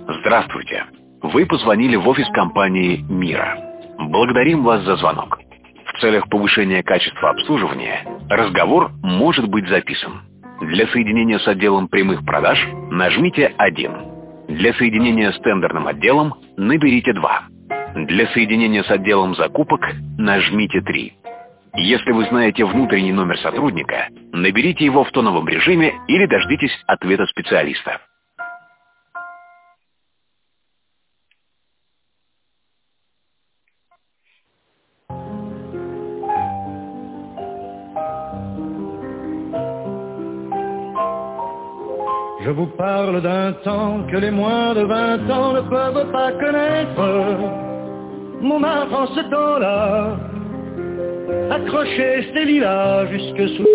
Здравствуйте. Вы позвонили в офис компании «Мира». Благодарим вас за звонок. В целях повышения качества обслуживания разговор может быть записан. Для соединения с отделом прямых продаж нажмите 1. Для соединения с тендерным отделом наберите 2. Для соединения с отделом закупок нажмите 3. Если вы знаете внутренний номер сотрудника, наберите его в тоновом режиме или дождитесь ответа специалиста. Je vous parle d'un temps que les moins de 20 ans ne peuvent pas connaître. Mon art en ce temps-là, accroché ses lilas jusque sous